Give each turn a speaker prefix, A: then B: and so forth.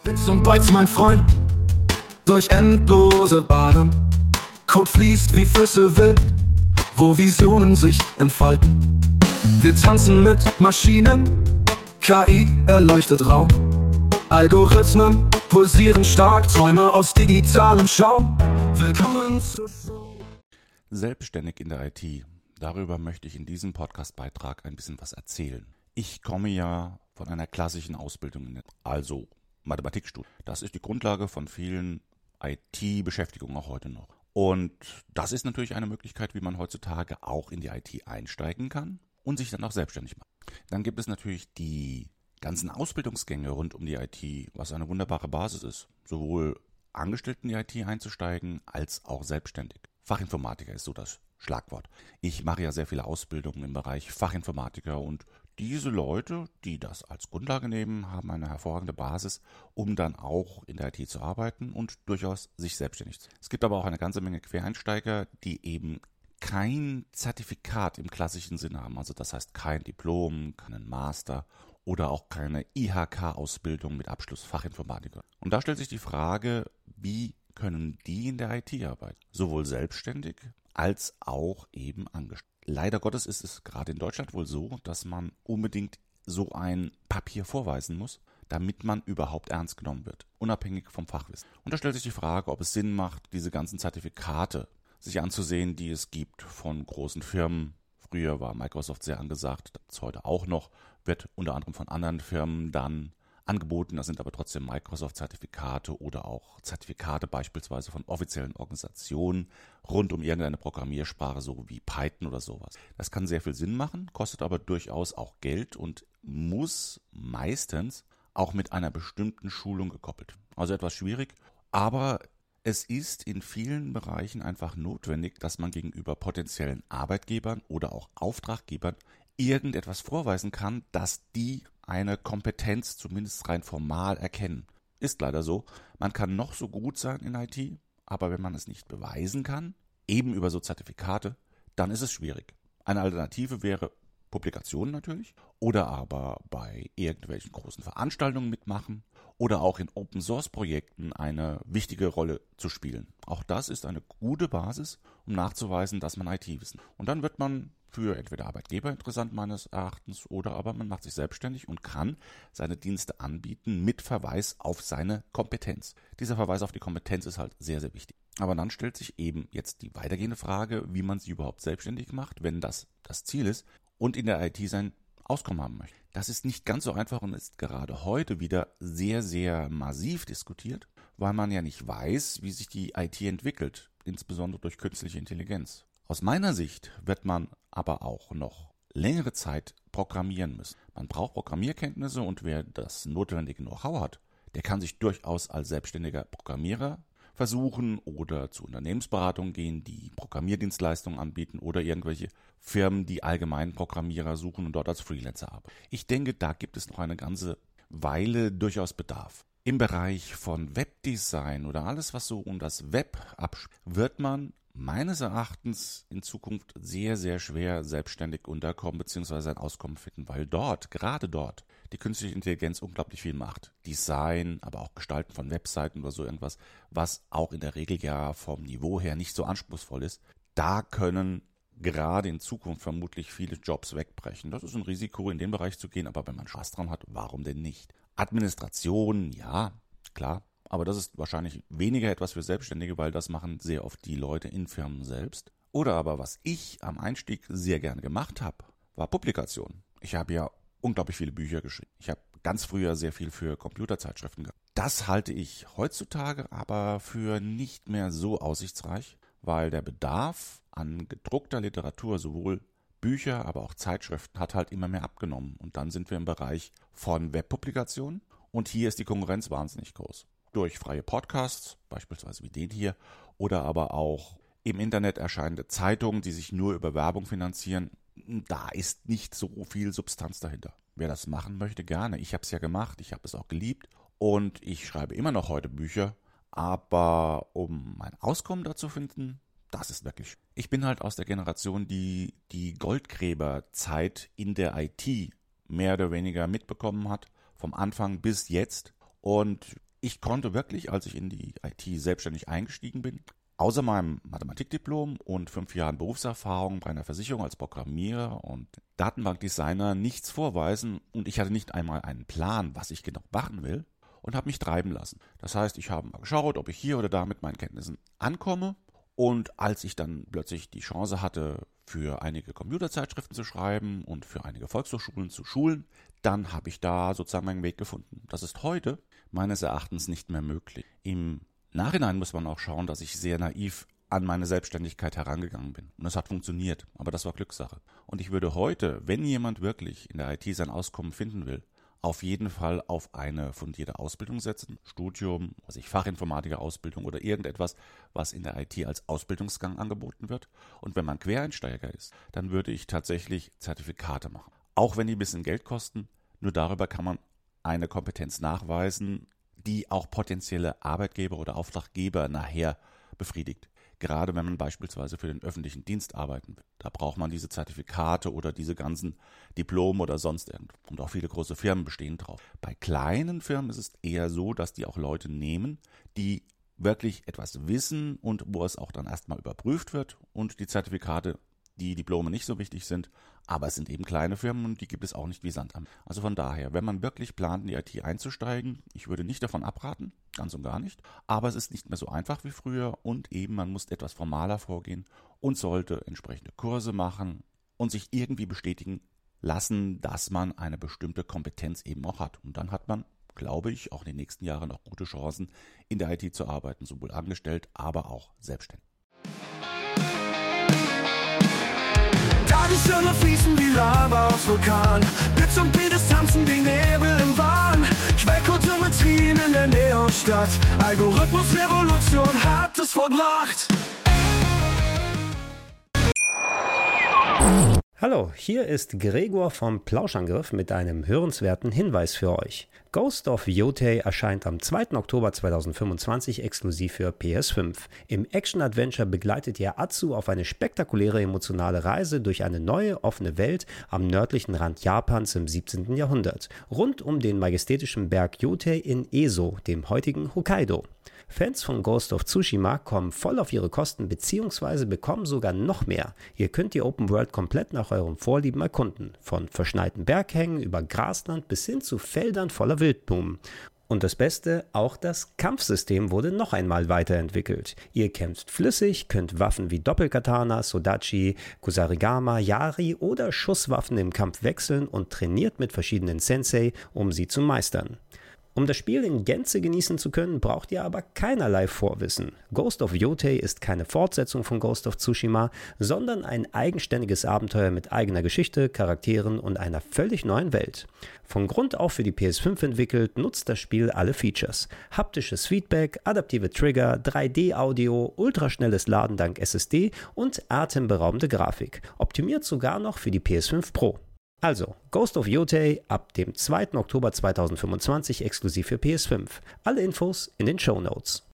A: Bits und Bytes, mein Freund, durch endlose Bahnen. Code fließt wie Flüsse wild, wo Visionen sich entfalten. Wir tanzen mit Maschinen, KI erleuchtet Raum. Algorithmen pulsieren stark, Träume aus digitalem Schaum. Willkommen zu
B: Selbstständig in der IT. Darüber möchte ich in diesem Podcast-Beitrag ein bisschen was erzählen. Ich komme ja von einer klassischen Ausbildung, also Mathematikstudium. Das ist die Grundlage von vielen IT-Beschäftigungen auch heute noch. Und das ist natürlich eine Möglichkeit, wie man heutzutage auch in die IT einsteigen kann und sich dann auch selbstständig macht. Dann gibt es natürlich die ganzen Ausbildungsgänge rund um die IT, was eine wunderbare Basis ist, sowohl Angestellten in die IT einzusteigen, als auch selbstständig. Fachinformatiker ist so das Schlagwort. Ich mache ja sehr viele Ausbildungen im Bereich Fachinformatiker und diese Leute, die das als Grundlage nehmen, haben eine hervorragende Basis, um dann auch in der IT zu arbeiten und durchaus sich selbstständig zu machen. Es gibt aber auch eine ganze Menge Quereinsteiger, die eben kein Zertifikat im klassischen Sinne haben, also das heißt kein Diplom, keinen Master oder auch keine IHK-Ausbildung mit Abschluss Fachinformatiker. Und da stellt sich die Frage, wie können die in der IT arbeiten? Sowohl selbstständig als auch eben angestellt. Leider Gottes ist es gerade in Deutschland wohl so, dass man unbedingt so ein Papier vorweisen muss, damit man überhaupt ernst genommen wird, unabhängig vom Fachwissen. Und da stellt sich die Frage, ob es Sinn macht, diese ganzen Zertifikate sich anzusehen, die es gibt von großen Firmen. Früher war Microsoft sehr angesagt, das ist heute auch noch, wird unter anderem von anderen Firmen dann angeboten. Das sind aber trotzdem Microsoft-Zertifikate oder auch Zertifikate beispielsweise von offiziellen Organisationen rund um irgendeine Programmiersprache, so wie Python oder sowas. Das kann sehr viel Sinn machen, kostet aber durchaus auch Geld und muss meistens auch mit einer bestimmten Schulung gekoppelt. Also etwas schwierig, aber es ist in vielen Bereichen einfach notwendig, dass man gegenüber potenziellen Arbeitgebern oder auch Auftraggebern irgendetwas vorweisen kann, dass die eine Kompetenz zumindest rein formal erkennen. Ist leider so. Man kann noch so gut sein in IT, aber wenn man es nicht beweisen kann, eben über so Zertifikate, dann ist es schwierig. Eine Alternative wäre Publikationen natürlich oder aber bei irgendwelchen großen Veranstaltungen mitmachen oder auch in Open-Source-Projekten eine wichtige Rolle zu spielen. Auch das ist eine gute Basis, um nachzuweisen, dass man IT-Wissen. Und dann wird man für entweder Arbeitgeber interessant meines Erachtens oder aber man macht sich selbstständig und kann seine Dienste anbieten mit Verweis auf seine Kompetenz. Dieser Verweis auf die Kompetenz ist halt sehr, sehr wichtig. Aber dann stellt sich eben jetzt die weitergehende Frage, wie man sich überhaupt selbstständig macht, wenn das das Ziel ist und in der IT sein Auskommen haben möchte. Das ist nicht ganz so einfach und ist gerade heute wieder sehr, sehr massiv diskutiert, weil man ja nicht weiß, wie sich die IT entwickelt, insbesondere durch künstliche Intelligenz. Aus meiner Sicht wird man aber auch noch längere Zeit programmieren müssen. Man braucht Programmierkenntnisse und wer das notwendige Know-how hat, der kann sich durchaus als selbstständiger Programmierer versuchen oder zu Unternehmensberatungen gehen, die Programmierdienstleistungen anbieten oder irgendwelche Firmen, die allgemein Programmierer suchen und dort als Freelancer arbeiten. Ich denke, da gibt es noch eine ganze Weile durchaus Bedarf. Im Bereich von Webdesign oder alles, was so um das Web abspielt, wird man meines Erachtens in Zukunft sehr, sehr schwer selbstständig unterkommen bzw. ein Auskommen finden, weil gerade dort, die künstliche Intelligenz unglaublich viel macht. Design, aber auch Gestalten von Webseiten oder so irgendwas, was auch in der Regel ja vom Niveau her nicht so anspruchsvoll ist. Da können gerade in Zukunft vermutlich viele Jobs wegbrechen. Das ist ein Risiko, in den Bereich zu gehen, aber wenn man Spaß dran hat, warum denn nicht? Administration, ja, klar. Aber das ist wahrscheinlich weniger etwas für Selbstständige, weil das machen sehr oft die Leute in Firmen selbst. Oder aber was ich am Einstieg sehr gerne gemacht habe, war Publikation. Ich habe ja unglaublich viele Bücher geschrieben. Ich habe ganz früher sehr viel für Computerzeitschriften gemacht. Das halte ich heutzutage aber für nicht mehr so aussichtsreich, weil der Bedarf an gedruckter Literatur, sowohl Bücher, aber auch Zeitschriften, hat halt immer mehr abgenommen. Und dann sind wir im Bereich von Webpublikationen und hier ist die Konkurrenz wahnsinnig groß. Durch freie Podcasts, beispielsweise wie den hier, oder aber auch im Internet erscheinende Zeitungen, die sich nur über Werbung finanzieren, da ist nicht so viel Substanz dahinter. Wer das machen möchte, gerne. Ich habe es ja gemacht, ich habe es auch geliebt und ich schreibe immer noch heute Bücher, aber um mein Auskommen dazu finden, das ist wirklich schwierig. Ich bin halt aus der Generation, die die Goldgräberzeit in der IT mehr oder weniger mitbekommen hat, vom Anfang bis jetzt. Und Ich konnte wirklich, als ich in die IT selbstständig eingestiegen bin, außer meinem Mathematikdiplom und 5 Jahren Berufserfahrung bei einer Versicherung als Programmierer und Datenbankdesigner nichts vorweisen und ich hatte nicht einmal einen Plan, was ich genau machen will und habe mich treiben lassen. Das heißt, ich habe mal geschaut, ob ich hier oder da mit meinen Kenntnissen ankomme und als ich dann plötzlich die Chance hatte, für einige Computerzeitschriften zu schreiben und für einige Volkshochschulen zu schulen, dann habe ich da sozusagen meinen Weg gefunden. Das ist heute meines Erachtens nicht mehr möglich. Im Nachhinein muss man auch schauen, dass ich sehr naiv an meine Selbstständigkeit herangegangen bin. Und es hat funktioniert, aber das war Glückssache. Und ich würde heute, wenn jemand wirklich in der IT sein Auskommen finden will, auf jeden Fall auf eine fundierte Ausbildung setzen, Studium, Fachinformatiker-Ausbildung oder irgendetwas, was in der IT als Ausbildungsgang angeboten wird. Und wenn man Quereinsteiger ist, dann würde ich tatsächlich Zertifikate machen. Auch wenn die ein bisschen Geld kosten, nur darüber kann man eine Kompetenz nachweisen, die auch potenzielle Arbeitgeber oder Auftraggeber nachher befriedigt. Gerade wenn man beispielsweise für den öffentlichen Dienst arbeiten will. Da braucht man diese Zertifikate oder diese ganzen Diplome oder sonst irgendwas. Und auch viele große Firmen bestehen drauf. Bei kleinen Firmen ist es eher so, dass die auch Leute nehmen, die wirklich etwas wissen und wo es auch dann erstmal überprüft wird und die Zertifikate, die Diplome nicht so wichtig sind, aber es sind eben kleine Firmen und die gibt es auch nicht wie Sand am Meer. Also von daher, wenn man wirklich plant, in die IT einzusteigen, ich würde nicht davon abraten, ganz und gar nicht, aber es ist nicht mehr so einfach wie früher und eben man muss etwas formaler vorgehen und sollte entsprechende Kurse machen und sich irgendwie bestätigen lassen, dass man eine bestimmte Kompetenz eben auch hat. Und dann hat man, glaube ich, auch in den nächsten Jahren auch gute Chancen, in der IT zu arbeiten, sowohl angestellt, aber auch selbstständig.
A: Tagesschirme fließen wie Lava aus Vulkan. Blitz und Pedes tanzen wie Nebel im Wahn. Quellcode-Symmetrien in der Neonstadt. Algorithmus-Revolution hat es vollbracht.
C: Hallo, hier ist Gregor vom Plauschangriff mit einem hörenswerten Hinweis für euch. Ghost of Yotei erscheint am 2. Oktober 2025 exklusiv für PS5. Im Action-Adventure begleitet ihr Atsu auf eine spektakuläre emotionale Reise durch eine neue, offene Welt am nördlichen Rand Japans im 17. Jahrhundert, rund um den majestätischen Berg Yotei in Eso, dem heutigen Hokkaido. Fans von Ghost of Tsushima kommen voll auf ihre Kosten bzw. bekommen sogar noch mehr. Ihr könnt die Open World komplett nach eurem Vorlieben erkunden. Von verschneiten Berghängen über Grasland bis hin zu Feldern voller Wildblumen. Und das Beste, auch das Kampfsystem wurde noch einmal weiterentwickelt. Ihr kämpft flüssig, könnt Waffen wie Doppelkatana, Sodachi, Kusarigama, Yari oder Schusswaffen im Kampf wechseln und trainiert mit verschiedenen Sensei, um sie zu meistern. Um das Spiel in Gänze genießen zu können, braucht ihr aber keinerlei Vorwissen. Ghost of Yotei ist keine Fortsetzung von Ghost of Tsushima, sondern ein eigenständiges Abenteuer mit eigener Geschichte, Charakteren und einer völlig neuen Welt. Von Grund auf für die PS5 entwickelt, nutzt das Spiel alle Features. Haptisches Feedback, adaptive Trigger, 3D-Audio, ultraschnelles Laden dank SSD und atemberaubende Grafik. Optimiert sogar noch für die PS5 Pro. Also, Ghost of Yotei ab dem 2. Oktober 2025 exklusiv für PS5. Alle Infos in den Shownotes.